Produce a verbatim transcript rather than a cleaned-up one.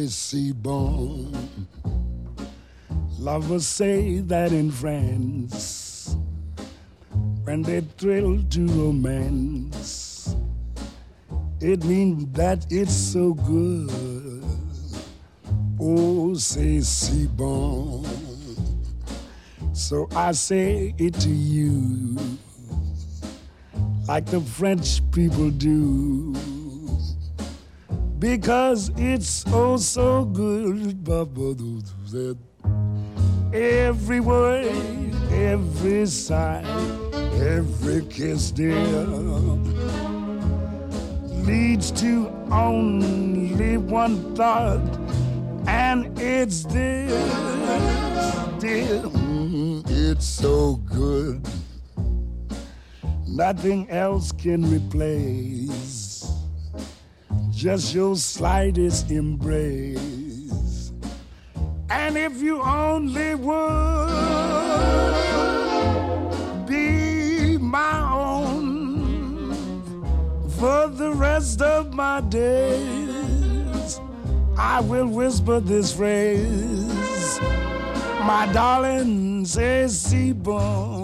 c'est bon. Lovers say that in France, when they thrill to romance, it means that it's so good. Oh, c'est si bon. So I say it to you, like the French people do, because it's oh so good. Every word, every sigh, every kiss, dear, leads to only one thought, and it's this, dear. Mm, it's so good. Nothing else can replace just your slightest embrace. And if you only would be my own for the rest of my days, I will whisper this phrase, my darling, c'est si bon.